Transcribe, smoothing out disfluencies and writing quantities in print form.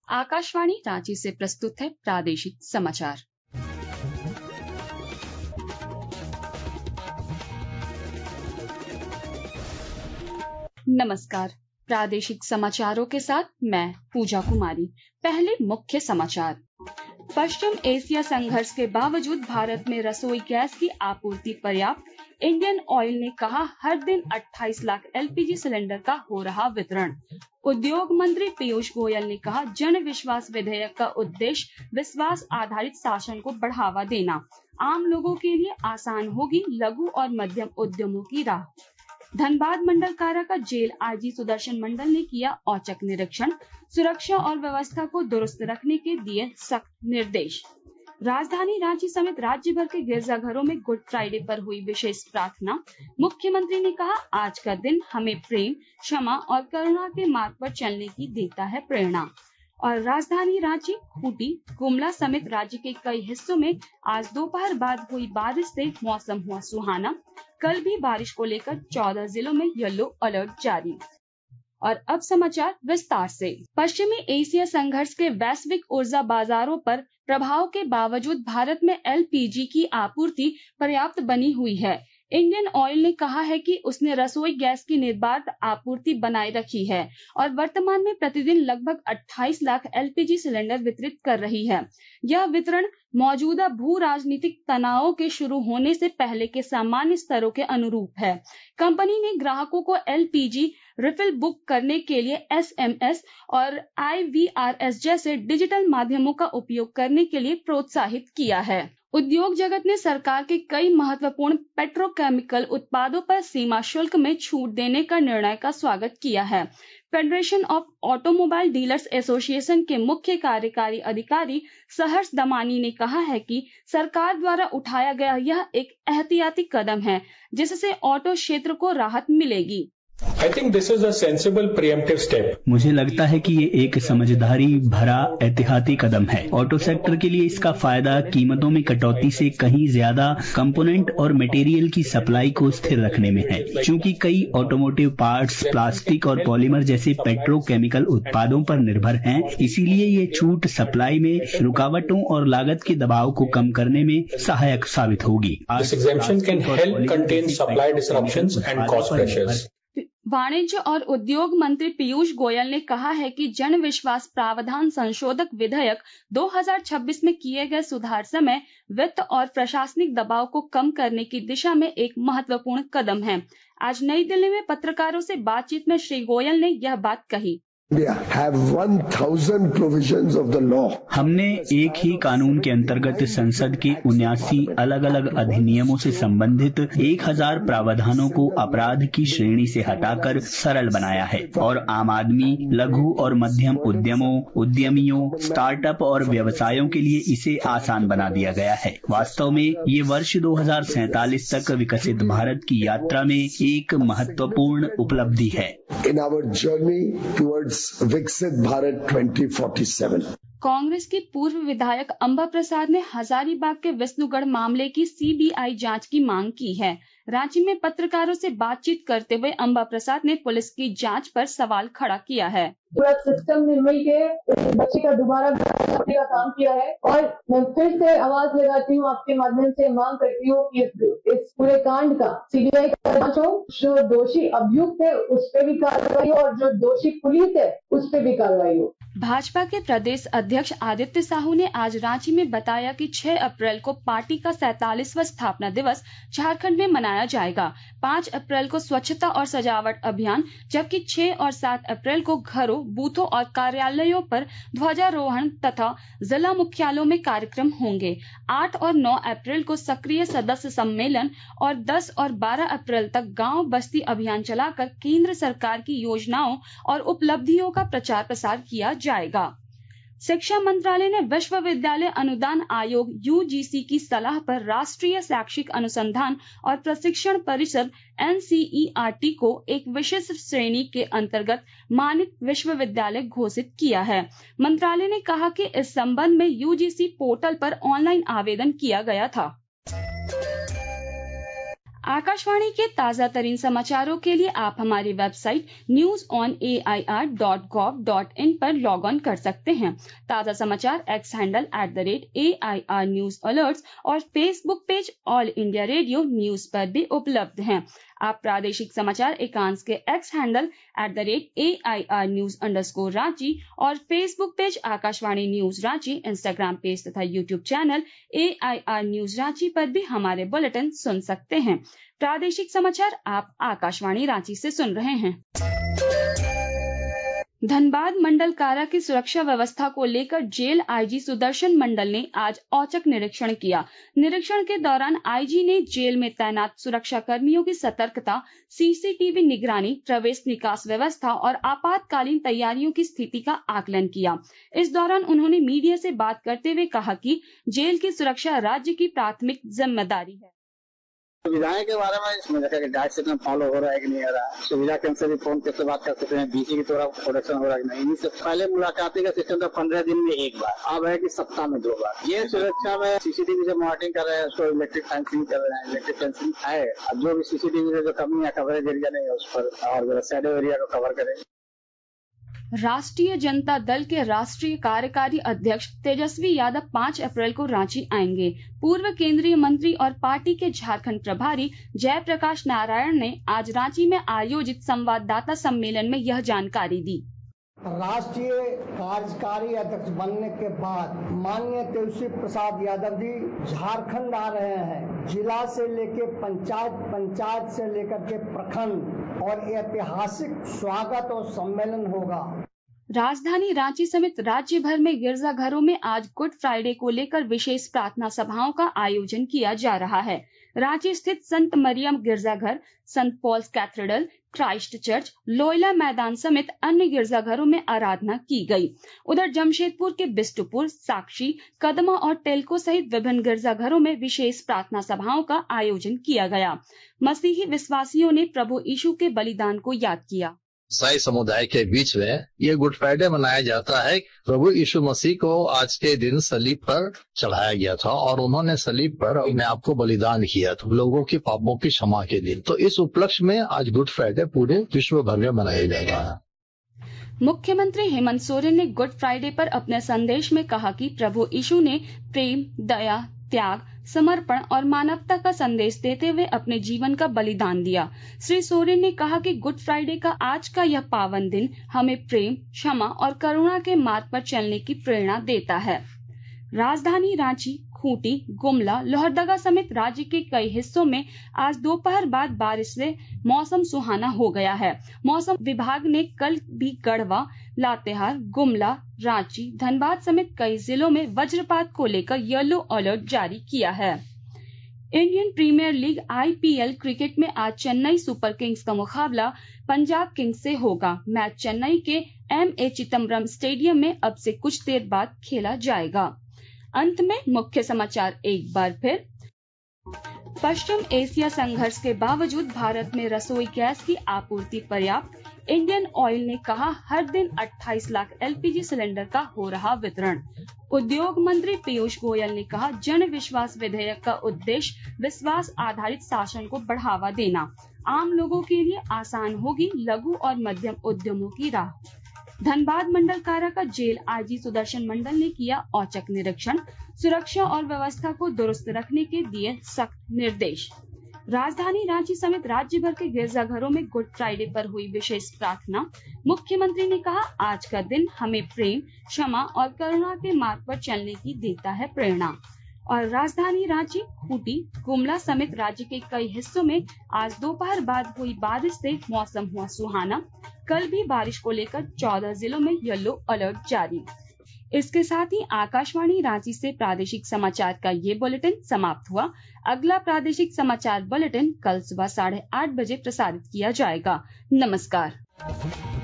आकाशवाणी रांची से प्रस्तुत है प्रादेशिक समाचार। नमस्कार, प्रादेशिक समाचारों के साथ मैं पूजा कुमारी। पहले मुख्य समाचार। पश्चिम एशिया संघर्ष के बावजूद भारत में रसोई गैस की आपूर्ति पर्याप्त। इंडियन ऑयल ने कहा हर दिन 28 लाख एलपीजी सिलेंडर का हो रहा वितरण। उद्योग मंत्री पीयूष गोयल ने कहा जन विश्वास विधेयक का उद्देश्य विश्वास आधारित शासन को बढ़ावा देना। आम लोगों के लिए आसान होगी लघु और मध्यम उद्यमों की राह। धनबाद मंडल कारा का जेल आईजी सुदर्शन मंडल ने किया औचक निरीक्षण। सुरक्षा और व्यवस्था को दुरुस्त रखने के दिए सख्त निर्देश। राजधानी रांची समेत राज्य भर के गिरजाघरों में गुड फ्राइडे पर हुई विशेष प्रार्थना। मुख्यमंत्री ने कहा आज का दिन हमें प्रेम, क्षमा और करुणा के मार्ग पर चलने की देता है प्रेरणा। और राजधानी रांची, खूंटी, गुमला समेत राज्य के कई हिस्सों में आज दोपहर बाद हुई बारिश से मौसम हुआ सुहाना। कल भी बारिश को लेकर 14 जिलों में येलो अलर्ट जारी। और अब समाचार विस्तार से। पश्चिमी एशिया संघर्ष के वैश्विक ऊर्जा बाजारों पर प्रभाव के बावजूद भारत में एलपीजी की आपूर्ति पर्याप्त बनी हुई है। इंडियन ऑयल ने कहा है कि उसने रसोई गैस की निर्बाध आपूर्ति बनाए रखी है और वर्तमान में प्रतिदिन लगभग 28 लाख एलपीजी सिलेंडर वितरित कर रही है। यह वितरण मौजूदा भू राजनीतिक तनावों के शुरू होने से पहले के सामान्य स्तरों के अनुरूप है। कंपनी ने ग्राहकों को एलपीजी रिफिल बुक करने के लिए एसएमएस और IVRS जैसे डिजिटल माध्यमों का उपयोग करने के लिए प्रोत्साहित किया है। उद्योग जगत ने सरकार के कई महत्वपूर्ण पेट्रोकेमिकल उत्पादों पर सीमा शुल्क में छूट देने का निर्णय का स्वागत किया है। Federation of automobile dealers association के मुख्य कार्यकारी अधिकारी सहर्ष दमानी ने कहा है कि सरकार द्वारा उठाया गया यह एक एहतियाती कदम है जिससे ऑटो क्षेत्र को राहत मिलेगी। I think this is a sensible preemptive step. मुझे लगता है कि ये एक समझदारी भरा एहतियाती कदम है। ऑटो सेक्टर के लिए इसका फायदा कीमतों में कटौती से कहीं ज्यादा कंपोनेंट और मटेरियल की सप्लाई को स्थिर रखने में है। चूंकि कई ऑटोमोटिव पार्ट्स प्लास्टिक और पॉलीमर जैसे पेट्रोकेमिकल उत्पादों पर निर्भर हैं, इसीलिए ये छूट सप्लाई में रुकावटों और लागत के दबाव को कम करने में सहायक साबित होगी। This exemption can help contain supply disruptions and cost pressures. वाणिज्य और उद्योग मंत्री पीयूष गोयल ने कहा है कि जन विश्वास प्रावधान संशोधक विधेयक 2026 में किए गए सुधार समय वित्त और प्रशासनिक दबाव को कम करने की दिशा में एक महत्वपूर्ण कदम है। आज नई दिल्ली में पत्रकारों से बातचीत में श्री गोयल ने यह बात कही। हमने एक ही कानून के अंतर्गत संसद के 79 अलग अलग अधिनियमों से संबंधित 1000 प्रावधानों को अपराध की श्रेणी से हटाकर सरल बनाया है और आम आदमी, लघु और मध्यम उद्यमों, उद्यमियों, स्टार्टअप और व्यवसायों के लिए इसे आसान बना दिया गया है। वास्तव में ये वर्ष 2047 तक विकसित भारत की यात्रा में एक महत्वपूर्ण उपलब्धि है। In our journey towards विकसित भारत 2047। कांग्रेस की पूर्व विधायक अंबा प्रसाद ने हजारीबाग के विष्णुगढ़ मामले की सीबीआई जांच की मांग की है। रांची में पत्रकारों से बातचीत करते हुए अंबा प्रसाद ने पुलिस की जांच पर सवाल खड़ा किया है। पूरा सिस्टम ने मिलकर बच्चे का दोबारा करने का काम किया है और मैं फिर से आवाज लगाती हूँ, आपके माध्यम से मांग करती हूँ कि इस पूरे कांड का सीबीआई का जांच हो। जो दोषी अभियुक्त है उस पर भी कार्रवाई हो और जो दोषी पुलिस है उस पर भी कार्रवाई हो। भाजपा के प्रदेश अध्यक्ष आदित्य साहू ने आज रांची में बताया कि 6 अप्रैल को पार्टी का 47वां स्थापना दिवस झारखंड में मनाया जाएगा। 5 अप्रैल को स्वच्छता और सजावट अभियान, जबकि 6 और 7 अप्रैल को घरों, बूथों और कार्यालयों पर ध्वजारोहण तथा जिला मुख्यालयों में कार्यक्रम होंगे। 8 और 9 अप्रैल को सक्रिय सदस्य सम्मेलन और 10 और 12 अप्रैल तक गांव बस्ती अभियान चलाकर केंद्र सरकार की योजनाओं और उपलब्धियों का प्रचार प्रसार किया जाएगा। शिक्षा मंत्रालय ने विश्वविद्यालय अनुदान आयोग यूजीसी की सलाह पर राष्ट्रीय शैक्षिक अनुसंधान और प्रशिक्षण परिषद NCERT को एक विशिष्ट श्रेणी के अंतर्गत मानित विश्वविद्यालय घोषित किया है। मंत्रालय ने कहा कि इस संबंध में यूजीसी पोर्टल पर ऑनलाइन आवेदन किया गया था। आकाशवाणी के ताजा तरीन समाचारों के लिए आप हमारी वेबसाइट newsonair.gov.in पर लॉग ऑन कर सकते हैं। ताजा समाचार X handle @AIR news alerts और Facebook page All India Radio news पर भी उपलब्ध हैं। आप प्रादेशिक समाचार एकांश के एक्स हैंडल @AIR news_Ranchi और Facebook page Akashvani news Ranchi, Instagram page तथा YouTube channel AIR news Ranchi पर भी हमारे बुलेटिन सुन सकते हैं। प्रादेशिक समाचार आप आकाशवाणी रांची से सुन रहे हैं। धनबाद मंडल कारा की सुरक्षा व्यवस्था को लेकर जेल आईजी सुदर्शन मंडल ने आज औचक निरीक्षण किया। निरीक्षण के दौरान आईजी ने जेल में तैनात सुरक्षा कर्मियों की सतर्कता, सीसीटीवी निगरानी, प्रवेश निकास व्यवस्था और आपातकालीन तैयारियों की स्थिति का आकलन किया। इस दौरान उन्होंने मीडिया से बात करते हुए कहा कि जेल की सुरक्षा राज्य की प्राथमिक जिम्मेदारी है। सुविधाएं के बारे में इसमें देखा कि डाइट सिस्टम फॉलो हो रहा है कि नहीं हो रहा है, सुविधा केंद्र से भी फोन कैसे बात कर सकते हैं, बीसी की तरफ प्रोडक्शन हो रहा है कि नहीं। इससे पहले मुलाकाती का सिस्टम था 15 दिन में एक बार, अब है कि सप्ताह में 2 बार। ये सुरक्षा में सीसीटीवी से मॉनिटरिंग कर रहे हैं, उसको इलेक्ट्रिक फेंसिंग कर रहे हैं। इलेक्ट्रिक फेंसिंग है, अब जो भी सीसीटीवी से जो कमी है कवरेज एरिया नहीं है उस पर, और शैडो एरिया को कवर करें। राष्ट्रीय जनता दल के राष्ट्रीय कार्यकारी अध्यक्ष तेजस्वी यादव 5 अप्रैल को रांची आएंगे। पूर्व केंद्रीय मंत्री और पार्टी के झारखंड प्रभारी जयप्रकाश नारायण ने आज रांची में आयोजित संवाददाता सम्मेलन में यह जानकारी दी। राष्ट्रीय कार्यकारी अध्यक्ष बनने के बाद माननीय तेजस्वी प्रसाद यादव जी झारखंड आ रहे हैं। जिला से लेके पंचायत, पंचायत से लेकर के प्रखंड और ऐतिहासिक स्वागत और सम्मेलन होगा। राजधानी रांची समेत राज्य भर में गिरजाघरों में आज गुड फ्राइडे को लेकर विशेष प्रार्थना सभाओं का आयोजन किया जा रहा है। रांची स्थित संत मरियम गिरजाघर, संत Paul's cathedral, Christ Church, Loyola मैदान समेत अन्य गिरजाघरों में आराधना की गई। उधर जमशेदपुर के बिष्टुपुर, साक्षी, कदमा और टेल्को सहित विभिन्न गिरजाघरों में विशेष प्रार्थना सभाओं का आयोजन किया गया। मसीही विश्वासियों ने प्रभु यीशु के बलिदान को याद किया। ईसाई समुदाय के बीच में ये गुड फ्राइडे मनाया जाता है। प्रभु यीशु मसीह को आज के दिन सलीब पर चढ़ाया गया था और उन्होंने सलीब पर अपने आप को बलिदान किया था लोगों के पापों की क्षमा के लिए। तो इस उपलक्ष्य में आज गुड फ्राइडे पूरे विश्व भर में मनाया जा रहा है। मुख्यमंत्री हेमंत सोरेन ने गुड फ्राइडे पर अपने संदेश में कहा कि प्रभु यीशु ने प्रेम, दया, त्याग, समर्पण और मानवता का संदेश देते हुए अपने जीवन का बलिदान दिया। श्री सोरेन ने कहा कि गुड फ्राइडे का आज का यह पावन दिन हमें प्रेम, क्षमा और करुणा के मार्ग पर चलने की प्रेरणा देता है। राजधानी रांची, खूंटी, गुमला, लोहरदगा समेत राज्य के कई हिस्सों में आज दोपहर बाद बारिश से मौसम सुहाना हो गया है। मौसम विभाग ने कल भी गढ़वा, लातेहार, गुमला, रांची, धनबाद समेत कई जिलों में वज्रपात को लेकर येलो अलर्ट जारी किया है। Indian Premier League IPL cricket में आज चेन्नई सुपर किंग्स का मुकाबला पंजाब किंग्स से होगा। मैच चेन्नई के MA चिदम्बरम स्टेडियम में अब से कुछ देर बाद खेला जाएगा। अंत में मुख्य समाचार एक बार फिर। पश्चिम एशिया संघर्ष के बावजूद भारत में रसोई गैस की आपूर्ति पर्याप्त। इंडियन ऑयल ने कहा हर दिन 28 लाख LPG सिलेंडर का हो रहा वितरण। उद्योग मंत्री पीयूष गोयल ने कहा जन विश्वास विधेयक का उद्देश्य विश्वास आधारित शासन को बढ़ावा देना। आम लोगों के लिए आसान होगी लघु और मध्यम उद्यमों की राह। धनबाद मंडल कारा का जेल आईजी सुदर्शन मंडल ने किया औचक निरीक्षण। सुरक्षा और व्यवस्था को दुरुस्त रखने के दिए सख्त निर्देश। राजधानी रांची समेत राज्य भर के गिरजाघरों में गुड फ्राइडे पर हुई विशेष प्रार्थना। मुख्यमंत्री ने कहा आज का दिन हमें प्रेम, क्षमा और करुणा के मार्ग पर चलने की देता है प्रेरणा। और राजधानी रांची, खूंटी, गुमला समेत राज्य के कई हिस्सों में आज दोपहर बाद हुई बारिश से मौसम हुआ सुहाना। कल भी बारिश को लेकर 14 जिलों में येलो अलर्ट जारी। इसके साथ ही आकाशवाणी रांची से प्रादेशिक समाचार का ये बुलेटिन समाप्त हुआ। अगला प्रादेशिक समाचार बुलेटिन कल सुबह 8:30 बजे प्रसारित किया जाएगा। नमस्कार।